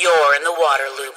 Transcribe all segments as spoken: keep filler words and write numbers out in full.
You're in the water loop.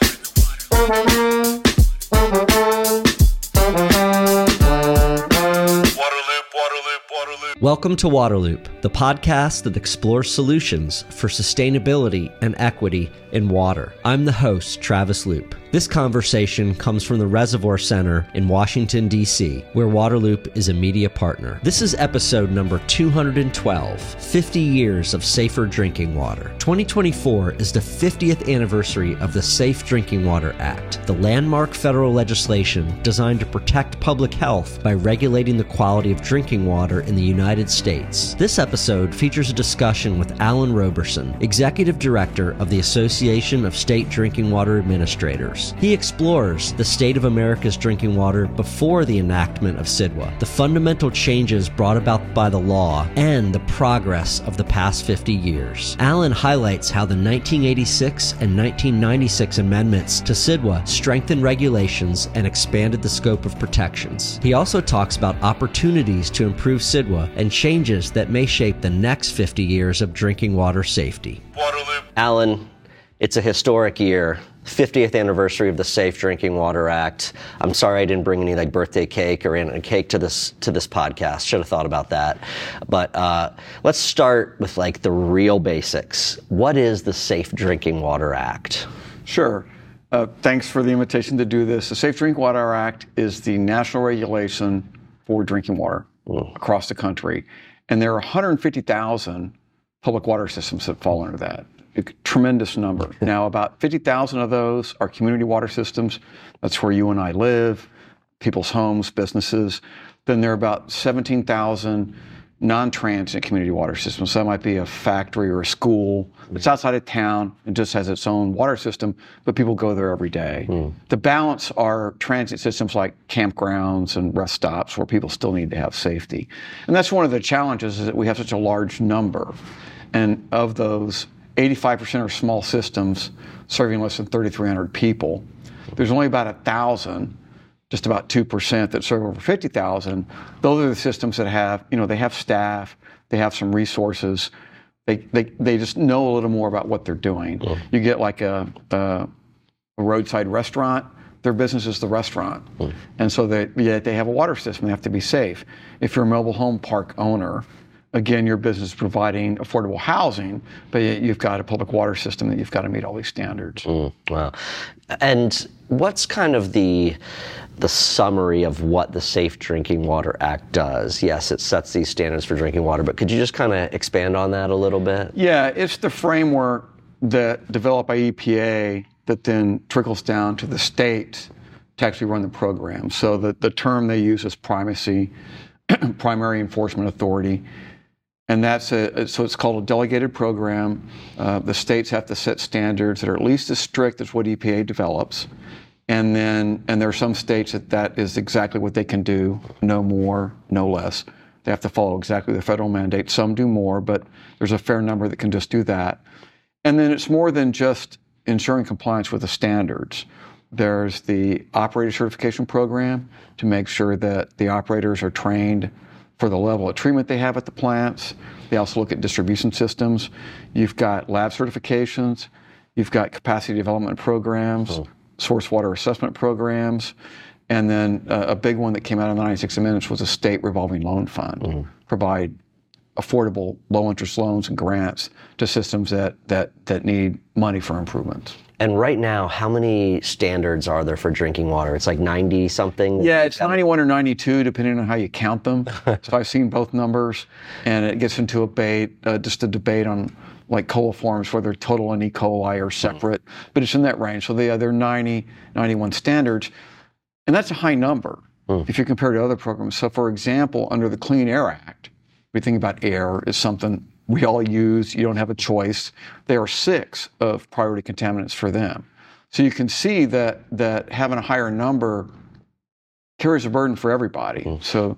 Welcome to Waterloop, the podcast that explores solutions for sustainability and equity in water. I'm the host, Travis Loop. This conversation comes from the Reservoir Center in Washington, D C, where Waterloop is a media partner. This is episode number two hundred twelve, fifty years of safer drinking water. twenty twenty-four is the fiftieth anniversary of the Safe Drinking Water Act, the landmark federal legislation designed to protect public health by regulating the quality of drinking water in the United States. This episode features a discussion with Alan Roberson, Executive Director of the Association of State Drinking Water Administrators. He explores the state of America's drinking water before the enactment of C I D W A, the fundamental changes brought about by the law, and the progress of the past fifty years. Alan highlights how the nineteen eighty-six and nineteen ninety-six amendments to C I D W A strengthened regulations and expanded the scope of protections. He also talks about opportunities to improve C I D W A and changes that may shape the next fifty years of drinking water safety. Waterloop. Alan, it's a historic year. fiftieth anniversary of the Safe Drinking Water Act. I'm sorry I didn't bring any like birthday cake or any cake to this to this podcast. Should have thought about that. But uh, let's start with like the real basics. What is the Safe Drinking Water Act? Sure. Uh, thanks for the invitation to do this. The Safe Drinking Water Act is the national regulation for drinking water mm. across the country. And there are one hundred fifty thousand public water systems that fall under that. A tremendous number. Now, about fifty thousand of those are community water systems. That's where you and I live, people's homes, businesses. Then there are about seventeen thousand non-transient community water systems. So that might be a factory or a school. It's outside of town and just has its own water system, but people go there every day. Mm. The balance are transit systems like campgrounds and rest stops where people still need to have safety. And that's one of the challenges, is that we have such a large number. And of those, eighty-five percent are small systems serving less than thirty-three hundred people. There's only about one thousand, just about two percent, that serve over fifty thousand. Those are the systems that have, you know, they have staff, they have some resources, they they, they just know a little more about what they're doing. Mm. You get like a, a, a roadside restaurant, their business is the restaurant. Mm. And so they, yeah, they have a water system, they have to be safe. If you're a mobile home park owner, again, your business is providing affordable housing, but yet you've got a public water system that you've got to meet all these standards. Mm, wow. And what's kind of the the summary of what the Safe Drinking Water Act does? Yes, it sets these standards for drinking water, but could you just kind of expand on that a little bit? Yeah, it's the framework that developed by E P A that then trickles down to the states to actually run the program. So the, the term they use is primacy, primary enforcement authority. And that's a, so it's called a delegated program. Uh, the states have to set standards that are at least as strict as what E P A develops. And then, and there are some states that that is exactly what they can do, no more, no less. They have to follow exactly the federal mandate. Some do more, but there's a fair number that can just do that. And then it's more than just ensuring compliance with the standards. There's the operator certification program to make sure that the operators are trained for the level of treatment they have at the plants. They also look at distribution systems. You've got lab certifications. You've got capacity development programs, oh. source water assessment programs. And then uh, a big one that came out in the ninety-six amendments was a state revolving loan fund. Mm. Provide affordable low-interest loans and grants to systems that, that, that need money for improvements. And right now, how many standards are there for drinking water? It's like ninety something? Yeah, it's ninety-one or ninety-two, depending on how you count them. So I've seen both numbers, and it gets into a debate, uh, just a debate on like coliforms, whether total and E. coli are separate, mm. but it's in that range. So they, uh, they're ninety, ninety-one standards, and that's a high number mm. if you compare to other programs. So for example, under the Clean Air Act, we think about air as something we all use, you don't have a choice. There are six of priority contaminants for them. So you can see that that having a higher number carries a burden for everybody. Mm. So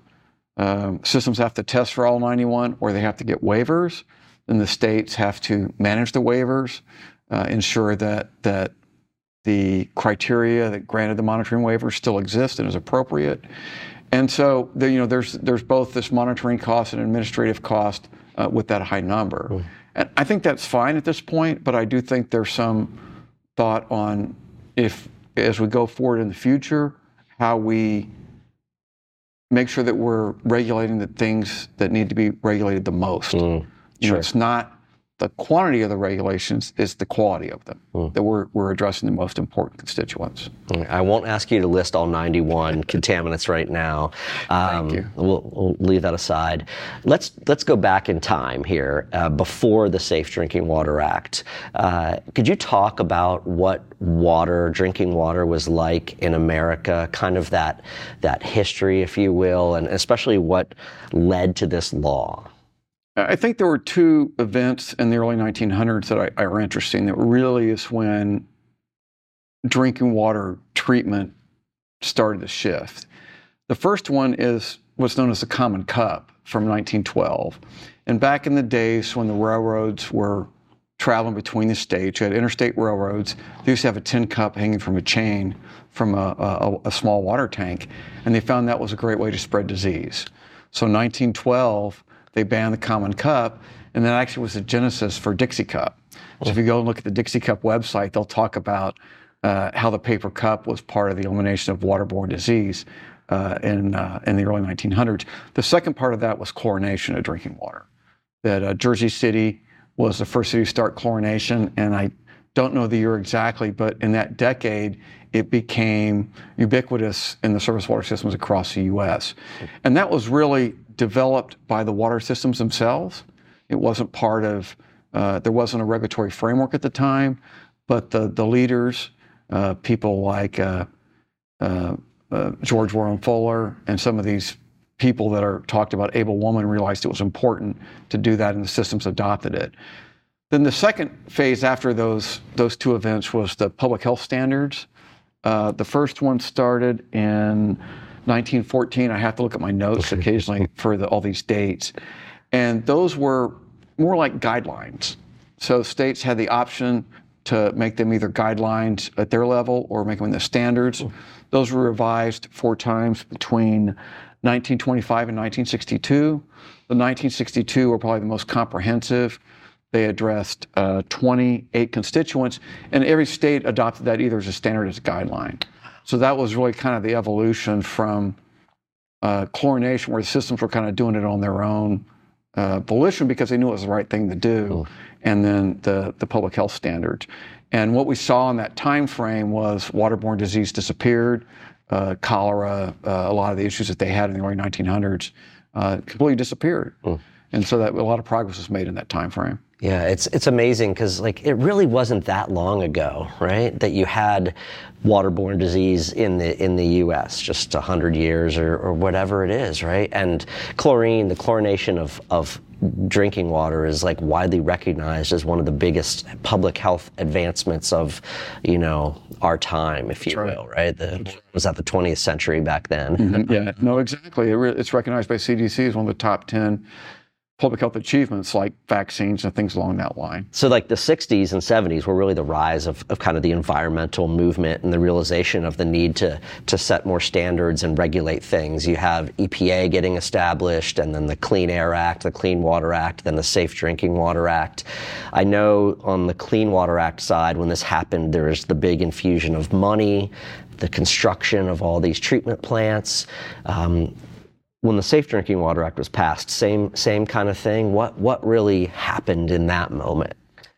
um, systems have to test for all ninety-one, or they have to get waivers. Then the states have to manage the waivers, uh, ensure that that the criteria that granted the monitoring waiver still exists and is appropriate. And so there, you know, there's there's both this monitoring cost and administrative cost uh, with that high number. Mm. And I think that's fine at this point, but I do think there's some thought on if, as we go forward in the future, how we make sure that we're regulating the things that need to be regulated the most. Mm, you sure. know, it's not the quantity of the regulations, it's the quality of them, mm. that we're, we're addressing the most important constituents. I won't ask you to list all ninety-one contaminants right now. Um, Thank you. We'll, we'll leave that aside. Let's let's go back in time here, uh, before the Safe Drinking Water Act. Uh, could you talk about what water, drinking water, was like in America? Kind of that that history, if you will, and especially what led to this law. I think there were two events in the early nineteen hundreds that I, I are interesting. That really is when drinking water treatment started to shift. The first one is what's known as the Common Cup from nineteen twelve. And back in the days when the railroads were traveling between the states, you had interstate railroads. They used to have a tin cup hanging from a chain from a, a, a small water tank, and they found that was a great way to spread disease. So in nineteen twelve, they banned the Common Cup, and that actually was the genesis for Dixie Cup. So if you go and look at the Dixie Cup website, they'll talk about uh, how the paper cup was part of the elimination of waterborne disease uh, in uh, in the early nineteen hundreds. The second part of that was chlorination of drinking water. That uh, Jersey City was the first city to start chlorination, and I don't know the year exactly, but in that decade, it became ubiquitous in the surface water systems across the U S. And that was really developed by the water systems themselves. It wasn't part of, uh, there wasn't a regulatory framework at the time, but the, the leaders, uh, people like uh, uh, uh, George Warren Fuller and some of these people that are talked about, able women, realized it was important to do that, and the systems adopted it. Then the second phase after those, those two events was the public health standards. Uh, the first one started in nineteen fourteen. I have to look at my notes occasionally for the, all these dates. And those were more like guidelines. So states had the option to make them either guidelines at their level or make them in the standards. Those were revised four times between nineteen twenty-five and nineteen sixty-two. The nineteen sixty-two were probably the most comprehensive. They addressed uh, twenty-eight constituents, and every state adopted that either as a standard or as a guideline. So that was really kind of the evolution from uh, chlorination, where the systems were kind of doing it on their own uh, volition because they knew it was the right thing to do, oh. and then the, the public health standards. And what we saw in that time frame was waterborne disease disappeared, uh, cholera, uh, a lot of the issues that they had in the early nineteen hundreds uh, completely disappeared. Oh. And so that a lot of progress was made in that time frame. Yeah, it's it's amazing because like it really wasn't that long ago, right? That you had waterborne disease in the in the U S just a hundred years or, or whatever it is, right? And chlorine, the chlorination of of drinking water is like widely recognized as one of the biggest public health advancements of, you know, our time, if you That's will, right? The, was that the twentieth century back then? Mm-hmm. Yeah, no, exactly. It re- it's recognized by C D C as one of the top ten public health achievements, like vaccines and things along that line. So like the sixties and seventies were really the rise of, of kind of the environmental movement and the realization of the need to to set more standards and regulate things. You have E P A getting established, and then the Clean Air Act, the Clean Water Act, then the Safe Drinking Water Act. I know on the Clean Water Act side, when this happened, there was the big infusion of money, the construction of all these treatment plants. Um, When the Safe Drinking Water Act was passed, same same kind of thing. What what really happened in that moment?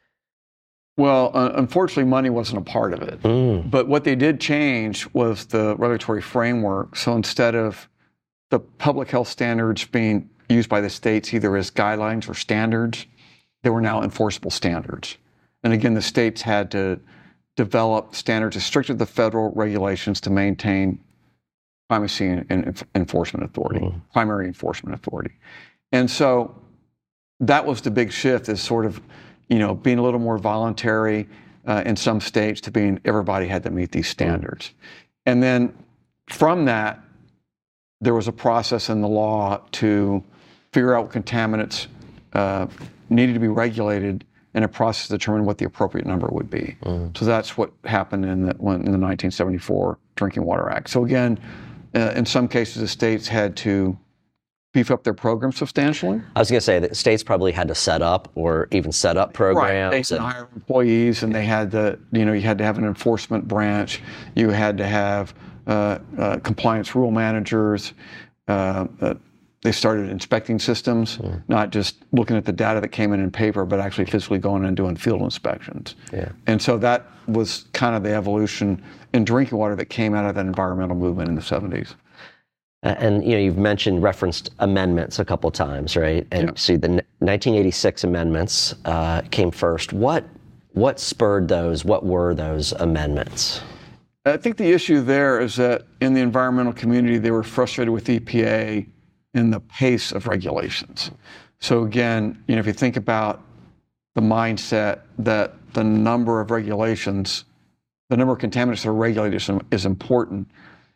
Well, uh, unfortunately, money wasn't a part of it. Mm. But what they did change was the regulatory framework. So instead of the public health standards being used by the states either as guidelines or standards, they were now enforceable standards. And again, the states had to develop standards as strict as the federal regulations to maintain primacy and, and enforcement authority, mm. primary enforcement authority. And so that was the big shift, is sort of, you know, being a little more voluntary uh, in some states to being everybody had to meet these standards. Mm. And then from that, there was a process in the law to figure out what contaminants uh, needed to be regulated, and a process to determine what the appropriate number would be. Mm. So that's what happened in the, in the nineteen seventy-four Drinking Water Act. So again, Uh, in some cases, the states had to beef up their program substantially. I was going to say that states probably had to set up or even set up programs. Right. They had to hire employees, and they had to, you know, you had to have an enforcement branch. You had to have uh, uh, compliance rule managers. Uh, uh, they started inspecting systems, mm. not just looking at the data that came in in paper, but actually physically going in and doing field inspections. Yeah. And so that was kind of the evolution in drinking water that came out of that environmental movement in the seventies. And, you know, you've mentioned, referenced amendments a couple times, right? And yeah. see, the nineteen eighty-six amendments uh, came first. What what spurred those? What were those amendments? I think the issue there is that in the environmental community, they were frustrated with E P A in the pace of regulations. So again, you know, if you think about the mindset that the number of regulations, the number of contaminants that are regulated is, is important.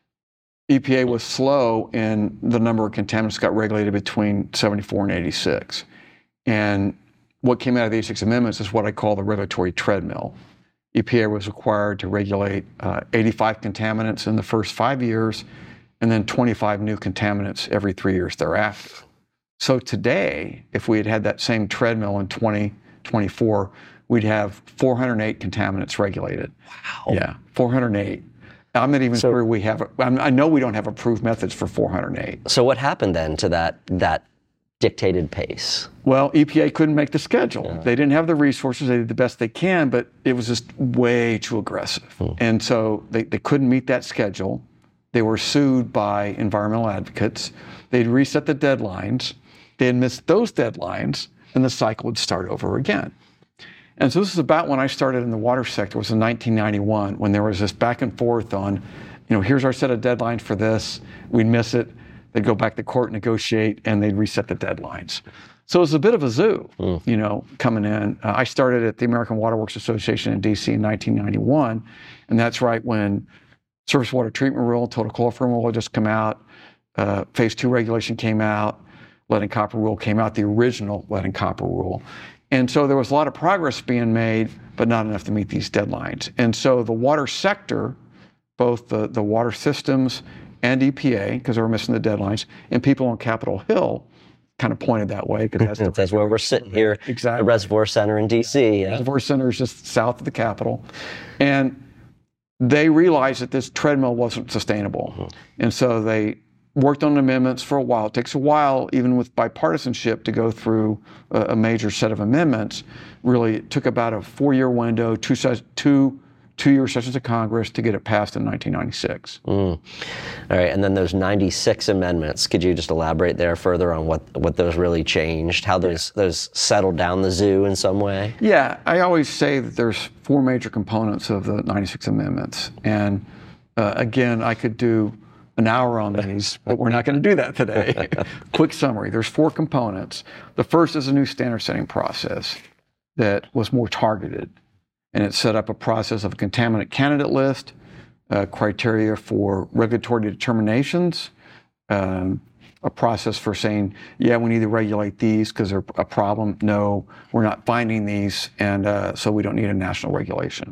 E P A was slow in the number of contaminants got regulated between seventy-four and eighty-six. And what came out of the eighty-six amendments is what I call the regulatory treadmill. E P A was required to regulate uh, eighty-five contaminants in the first five years, and then twenty-five new contaminants every three years thereafter. So today, if we had had that same treadmill in twenty twenty-four, we'd have four hundred eight contaminants regulated. Wow. Yeah, four hundred eight. I'm not even so, sure we have, I know we don't have approved methods for four hundred eight. So what happened then to that that dictated pace? Well, E P A couldn't make the schedule. Yeah. They didn't have the resources. They did the best they can, but it was just way too aggressive. Hmm. And so they, they couldn't meet that schedule. They were sued by environmental advocates. They'd reset the deadlines. They had missed those deadlines, and the cycle would start over again. And so this is about when I started in the water sector. It was in nineteen ninety-one, when there was this back and forth on, you know, here's our set of deadlines for this. We'd miss it. They'd go back to court, negotiate, and they'd reset the deadlines. So it was a bit of a zoo, mm. you know, coming in. Uh, I started at the American Water Works Association in D C in nineteen ninety-one, and that's right when surface water treatment rule, total chloroform rule had just come out, uh, phase two regulation came out, lead and copper rule came out, the original lead and copper rule. And so there was a lot of progress being made, but not enough to meet these deadlines. And so the water sector, both the, the water systems and E P A, because they were missing the deadlines, and people on Capitol Hill kind of pointed that way. Because that's, that's where we're sitting here, exactly. The Reservoir Center in D C. Yeah. Reservoir Center is just south of the Capitol. And they realized that this treadmill wasn't sustainable. Mm-hmm. And so they worked on amendments for a while. It takes a while, even with bipartisanship, to go through a, a major set of amendments. Really, it took about a four-year window, two, two, two-year sessions of Congress to get it passed in nineteen ninety-six. Mm. All right, and then those ninety-six amendments, could you just elaborate there further on what, what those really changed, how those, yeah. those settled down the zoo in some way? Yeah, I always say that there's four major components of the ninety-six amendments. And uh, again, I could do an hour on these, but we're not going to do that today. Quick summary. There's four components. The first is a new standard setting process that was more targeted, and it set up a process of a contaminant candidate list, uh, criteria for regulatory determinations, um, a process for saying, yeah, we need to regulate these because they're a problem. No, we're not finding these, and uh, so we don't need a national regulation.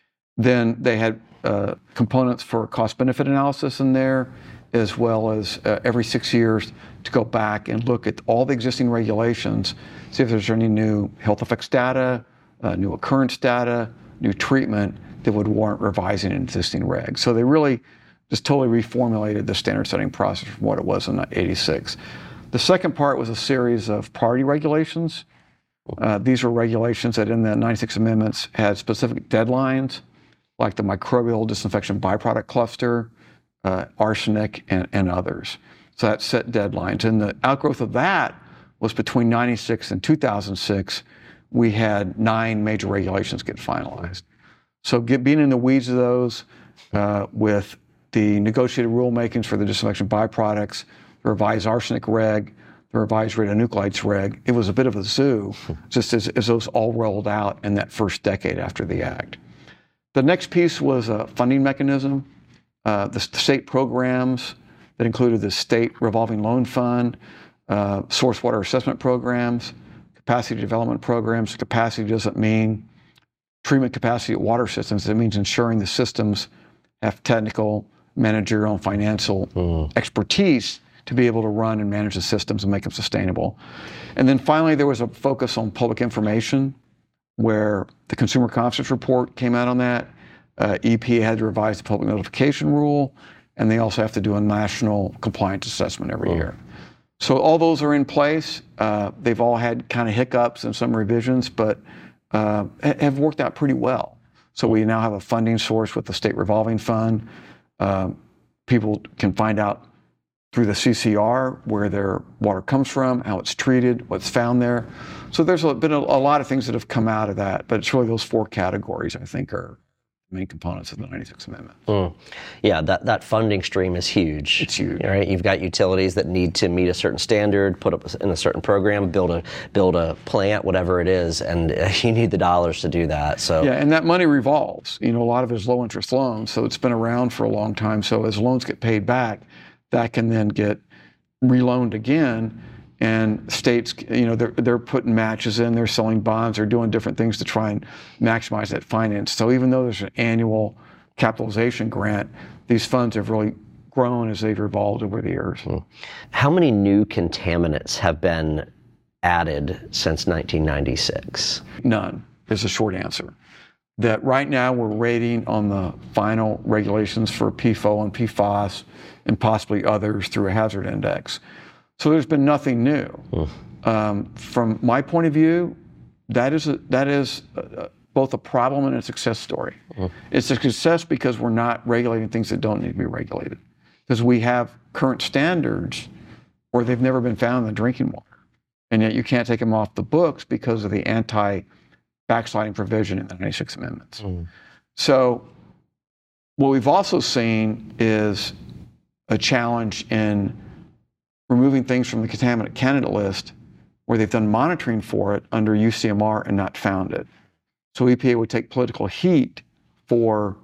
Then they had uh, components for cost-benefit analysis in there, as well as uh, every six years to go back and look at all the existing regulations, see if there's any new health effects data, uh, new occurrence data, new treatment that would warrant revising an existing reg. So they really just totally reformulated the standard setting process from what it was in eighty-six. The second part was a series of priority regulations. Uh, these were regulations that in the ninety-six amendments had specific deadlines, like the microbial disinfection byproduct cluster, uh, arsenic, and, and others. So that set deadlines. And the outgrowth of that was between ninety-six and two thousand six, we had nine major regulations get finalized. So get, being in the weeds of those uh, with the negotiated rulemakings for the disinfection byproducts, the revised arsenic reg, the revised radionuclides reg, it was a bit of a zoo, just as, as those all rolled out in that first decade after the act. The next piece was a funding mechanism. Uh, the state programs that included the state revolving loan fund, uh, source water assessment programs, capacity development programs. Capacity doesn't mean treatment capacity at water systems. It means ensuring the systems have technical, managerial, and financial mm. expertise to be able to run and manage the systems and make them sustainable. And then finally, there was a focus on public information, where the Consumer Confidence Report came out on that. Uh, E P A had to revise the public notification rule, and they also have to do a national compliance assessment every oh. year. So all those are in place. Uh, they've all had kind of hiccups and some revisions, but uh, have worked out pretty well. So we now have a funding source with the State Revolving Fund. Uh, people can find out through the C C R where their water comes from, how it's treated, what's found there. So there's been a, a lot of things that have come out of that, but it's really those four categories, I think, are main components of the ninety-six Amendment. Mm. Yeah, that, that funding stream is huge. It's huge. Right? You've got utilities that need to meet a certain standard, put up in a certain program, build a build a plant, whatever it is, and you need the dollars to do that. So yeah, and that money revolves. You know, a lot of it is low interest loans, so it's been around for a long time. So as loans get paid back, that can then get reloaned again. And states, you know, they're, they're putting matches in, they're selling bonds, they're doing different things to try and maximize that finance. So even though there's an annual capitalization grant, these funds have really grown as they've evolved over the years. How many new contaminants have been added since nineteen ninety-six? None is the short answer. That right now we're waiting on the final regulations for P F O and P FAS and possibly others through a hazard index. So there's been nothing new. Mm. Um, from my point of view, that is a, that is a, both a problem and a success story. Mm. It's a success because we're not regulating things that don't need to be regulated. Because we have current standards or they've never been found in the drinking water. And yet you can't take them off the books because of the anti-backsliding provision in the ninety-six Amendments. Mm. So what we've also seen is a challenge in removing things from the contaminant candidate list where they've done monitoring for it under U C M R and not found it. So E P A would take political heat for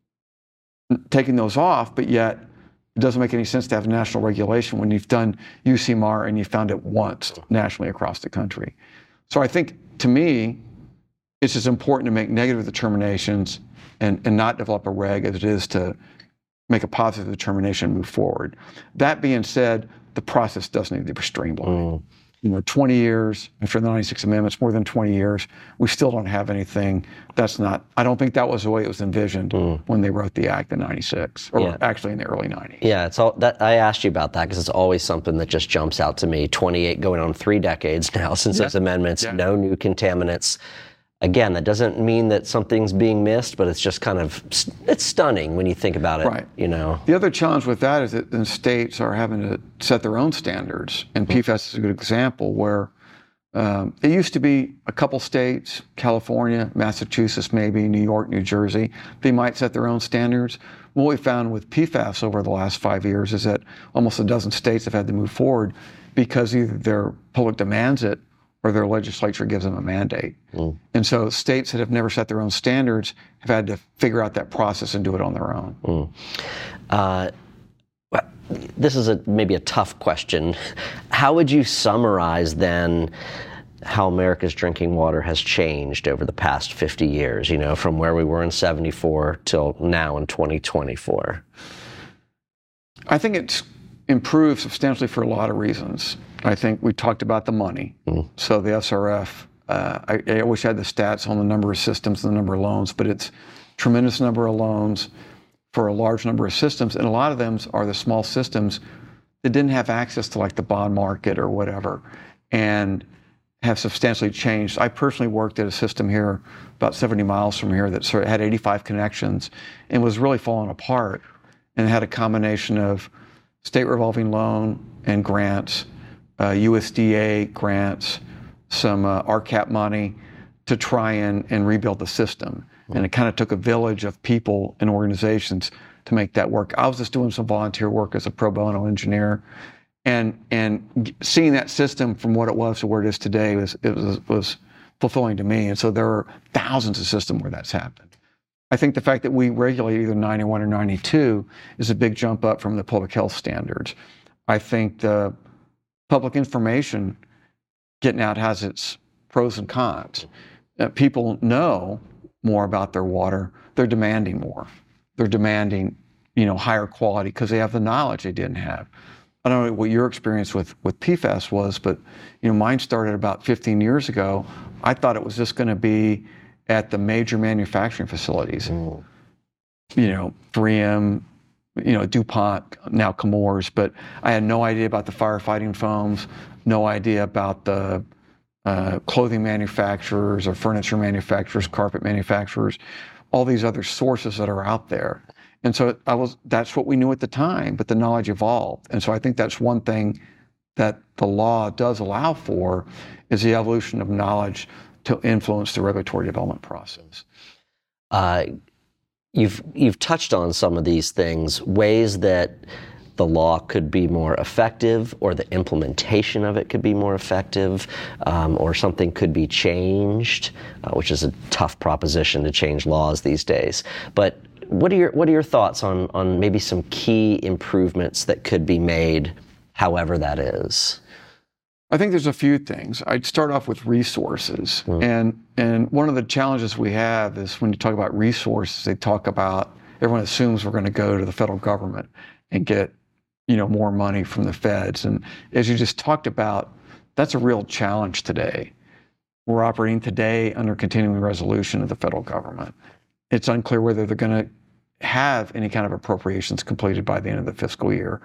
taking those off, but yet it doesn't make any sense to have national regulation when you've done U C M R and you found it once nationally across the country. So I think, to me, it's as important to make negative determinations and, and not develop a reg as it is to make a positive determination and move forward. That being said, the process does need to be streamlined. Mm. You know, twenty years after the ninety-six Amendments, more than twenty years, we still don't have anything. That's not, I don't think that was the way it was envisioned mm. when they wrote the Act in ninety-six, or yeah. actually in the early nineties. Yeah, it's all that I asked you about that because it's always something that just jumps out to me. twenty-eight, going on three decades now since yeah. those amendments, yeah. no new contaminants. Again, that doesn't mean that something's being missed, but it's just kind of, it's stunning when you think about it, right. you know. The other challenge with that is that the states are having to set their own standards, and P FAS is a good example where um, it used to be a couple states, California, Massachusetts maybe, New York, New Jersey, they might set their own standards. What we found with P FAS over the last five years is that almost a dozen states have had to move forward because either their public demands it or their legislature gives them a mandate. Mm. And so states that have never set their own standards have had to figure out that process and do it on their own. Mm. Uh, this is a maybe a tough question. How would you summarize then how America's drinking water has changed over the past fifty years, you know, from where we were in seventy-four till now in twenty twenty-four? I think it's improved substantially for a lot of reasons. I think we talked about the money. Mm. So the S R F, uh, I, I wish I had the stats on the number of systems and the number of loans, but it's tremendous number of loans for a large number of systems. And a lot of them are the small systems that didn't have access to like the bond market or whatever and have substantially changed. I personally worked at a system here about seventy miles from here that sort of had eighty-five connections and was really falling apart and had a combination of state revolving loan and grants, Uh, U S D A grants, some uh, R C A P money to try and, and rebuild the system. Mm-hmm. And it kind of took a village of people and organizations to make that work. I was just doing some volunteer work as a pro bono engineer, and and seeing that system from what it was to where it is today was it was was fulfilling to me. And so there are thousands of systems where that's happened. I think the fact that we regulate either ninety-one or ninety-two is a big jump up from the public health standards. I think the public information getting out has its pros and cons. Uh, people know more about their water. They're demanding more. They're demanding, you know, higher quality because they have the knowledge they didn't have. I don't know what your experience with, with P FAS was, but you know, mine started about fifteen years ago. I thought it was just going to be at the major manufacturing facilities. Mm. You know, three M, you know, DuPont, now Chemours, but I had no idea about the firefighting foams, no idea about the uh, clothing manufacturers or furniture manufacturers, carpet manufacturers, all these other sources that are out there. And so I was, that's what we knew at the time, but the knowledge evolved. And so I think that's one thing that the law does allow for, is the evolution of knowledge to influence the regulatory development process. Uh, you've you've touched on some of these things, ways that the law could be more effective, or the implementation of it could be more effective, um, or something could be changed, uh, which is a tough proposition to change laws these days. But what are your what are your thoughts on on maybe some key improvements that could be made, however that is? I think there's a few things. I'd start off with resources. Mm. And and one of the challenges we have is when you talk about resources, they talk about, everyone assumes we're going to go to the federal government and get, you know, more money from the feds. And as you just talked about, that's a real challenge today. We're operating today under continuing resolution of the federal government. It's unclear whether they're going to have any kind of appropriations completed by the end of the fiscal year.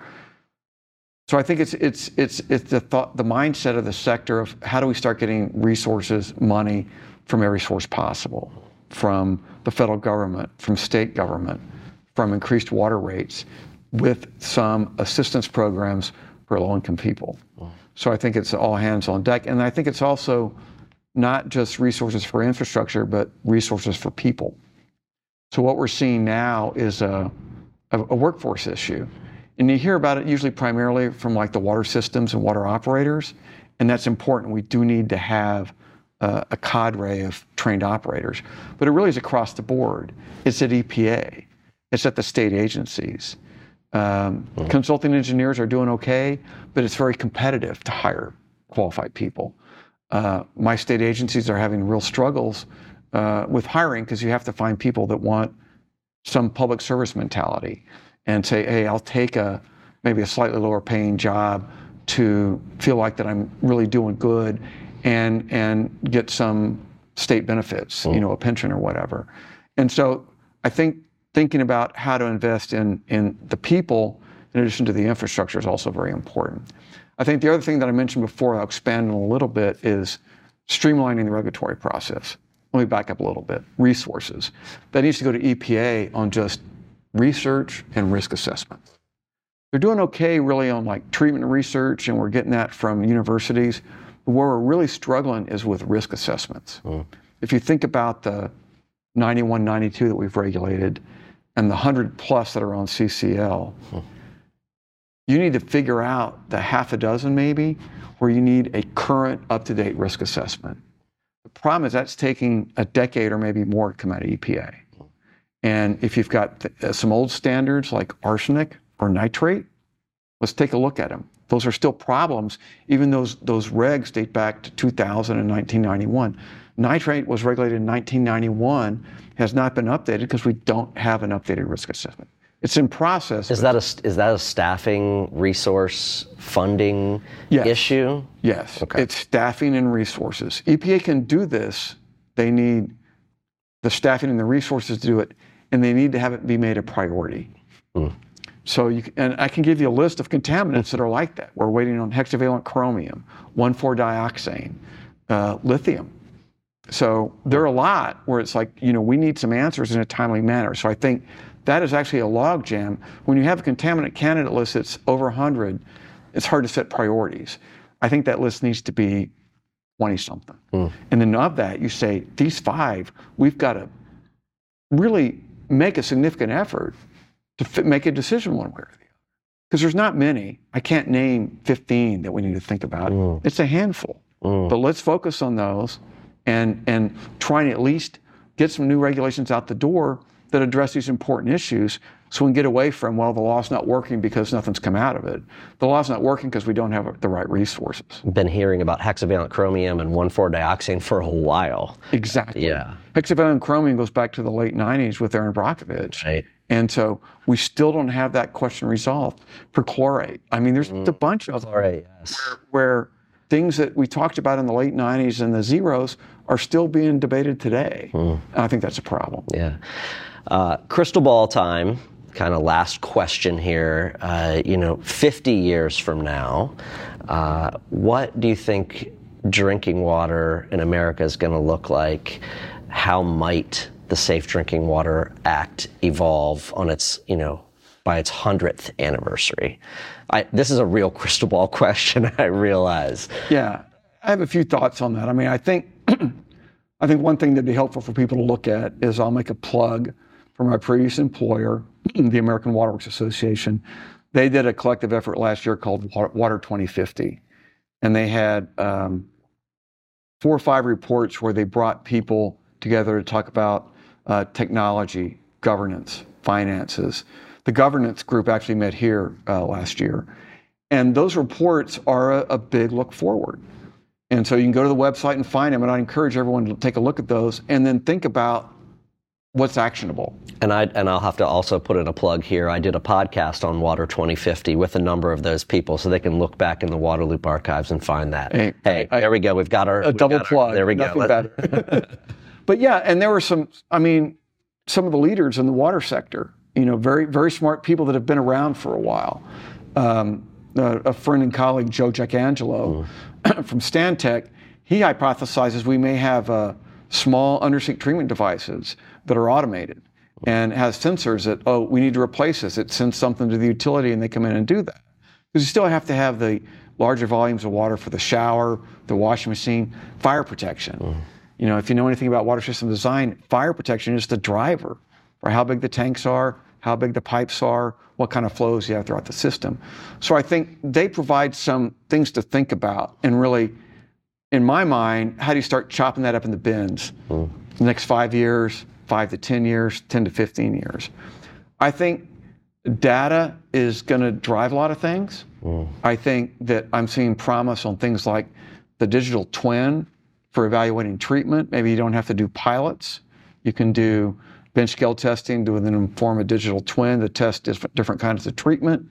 So I think it's it's it's it's the thought, the mindset of the sector of how do we start getting resources, money from every source possible, from the federal government, from state government, from increased water rates, with some assistance programs for low-income people. So I think it's all hands on deck, and I think it's also not just resources for infrastructure, but resources for people. So what we're seeing now is a, a, a workforce issue. And you hear about it usually primarily from like the water systems and water operators, and that's important. We do need to have uh, a cadre of trained operators, but it really is across the board. It's at E P A, it's at the state agencies. Um, mm-hmm. Consulting engineers are doing okay, but it's very competitive to hire qualified people. Uh, my state agencies are having real struggles uh, with hiring, because you have to find people that want some public service mentality and say, hey, I'll take a maybe a slightly lower paying job to feel like that I'm really doing good and and get some state benefits, mm. you know, a pension or whatever. And so I think thinking about how to invest in, in the people in addition to the infrastructure is also very important. I think the other thing that I mentioned before, I'll expand on a little bit, is streamlining the regulatory process. Let me back up a little bit. Resources. That needs to go to E P A on just research and risk assessment. They're doing okay really on like treatment research, and we're getting that from universities. But where we're really struggling is with risk assessments. Mm. If you think about the ninety-one, ninety-two that we've regulated and the one hundred plus that are on C C L, mm. you need to figure out the half a dozen maybe where you need a current up-to-date risk assessment. The problem is that's taking a decade or maybe more to come out of E P A. And if you've got th- some old standards like arsenic or nitrate, let's take a look at them. Those are still problems, even those those regs date back to two thousand and nineteen ninety-one. Nitrate was regulated in nineteen ninety-one, has not been updated because we don't have an updated risk assessment. It's in process. Is that a is that a staffing, resource, funding yes. issue? Yes, okay. It's staffing and resources. E P A can do this. They need the staffing and the resources to do it, and they need to have it be made a priority. Mm. So, you can, and I can give you a list of contaminants that are like that. We're waiting on hexavalent chromium, one four dioxane, uh, lithium. So there are a lot where it's like, you know, we need some answers in a timely manner. So I think that is actually a logjam. When you have a contaminant candidate list that's over one hundred, it's hard to set priorities. I think that list needs to be twenty-something. Mm. And then of that, you say, these five, we've got to really make a significant effort to fit, make a decision one way or the other. Because there's not many. I can't name fifteen that we need to think about. Mm. It's a handful. Mm. But let's focus on those and, and try and at least get some new regulations out the door that address these important issues. So we can get away from, well, the law's not working because nothing's come out of it. The law's not working because we don't have the right resources. Been hearing about hexavalent chromium and one four dioxane for a while. Exactly. Yeah. Hexavalent chromium goes back to the late nineties with Aaron Brockovich. Right. And so we still don't have that question resolved. Perchlorate. I mean, there's mm. a bunch of Perchlorate, yes. where, where things that we talked about in the late nineties and the zeros are still being debated today. Mm. And I think that's a problem. Yeah. Uh, crystal ball time. Kind of last question here. Uh, you know, fifty years from now, uh, what do you think drinking water in America is going to look like? How might the Safe Drinking Water Act evolve on its, you know, by its hundredth anniversary? I, this is a real crystal ball question, I realize. Yeah, I have a few thoughts on that. I mean, I think I think one thing that'd be helpful for people to look at is, I'll make a plug for my previous employer, the American Water Works Association. They did a collective effort last year called Water twenty fifty. And they had um, four or five reports where they brought people together to talk about uh, technology, governance, finances. The governance group actually met here uh, last year. And those reports are a, a big look forward. And so you can go to the website and find them. And I encourage everyone to take a look at those and then think about what's actionable. And I and I'll have to also put in a plug here. I did a podcast on Water twenty fifty with a number of those people, so they can look back in the Waterloop archives and find that. Hey, hey I, there we go. We've got our a double plug. Our, there we Nothing go. Better. But yeah, and there were some. I mean, some of the leaders in the water sector. You know, very very smart people that have been around for a while. Um, a, a friend and colleague, Joe Jackangelo, mm. from Stantec, he hypothesizes we may have uh, small undersink treatment devices that are automated and has sensors that, oh, we need to replace this. It sends something to the utility and they come in and do that. Because you still have to have the larger volumes of water for the shower, the washing machine, fire protection. Mm. You know, if you know anything about water system design, fire protection is the driver for how big the tanks are, how big the pipes are, what kind of flows you have throughout the system. So I think they provide some things to think about, and really, in my mind, how do you start chopping that up in the bins? Mm. The next five years, five to ten years, ten to fifteen years. I think data is going to drive a lot of things. Mm. I think that I'm seeing promise on things like the digital twin for evaluating treatment. Maybe you don't have to do pilots. You can do bench scale testing to then inform a digital twin to test different, different kinds of treatment.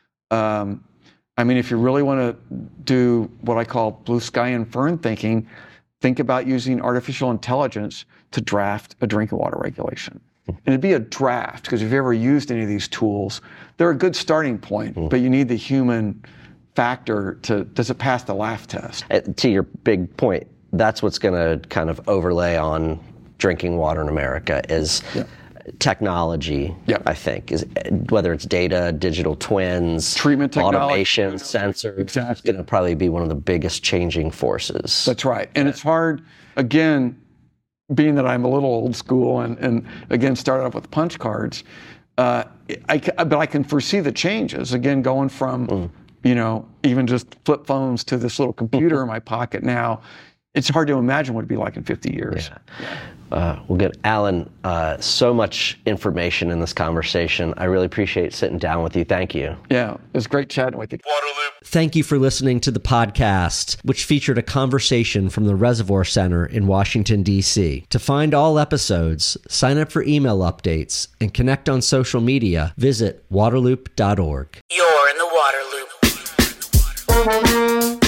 Um, I mean, if you really want to do what I call blue sky and fern thinking, think about using artificial intelligence to draft a drinking water regulation. And it'd be a draft, because if you've ever used any of these tools, they're a good starting point, mm. but you need the human factor to, does it pass the laugh test? Uh, to your big point, that's what's going to kind of overlay on drinking water in America is yeah. technology, yeah. I think, is whether it's data, digital twins, treatment technology, automation, sensors. Exactly. It's going to probably be one of the biggest changing forces. That's right. And yeah. it's hard, again, being that I'm a little old school and, and again, started off with punch cards, uh, I, but I can foresee the changes, again, going from, mm. you know, even just flip phones to this little computer in my pocket now. It's hard to imagine what it'd be like in fifty years. Yeah. Yeah. Uh, well, good. Alan, uh, so much information in this conversation. I really appreciate sitting down with you. Thank you. Yeah, it was great chatting with you. Waterloop. Thank you for listening to the podcast, which featured a conversation from the Reservoir Center in Washington, D C. To find all episodes, sign up for email updates, and connect on social media, visit waterloop dot org. You're in the Waterloop.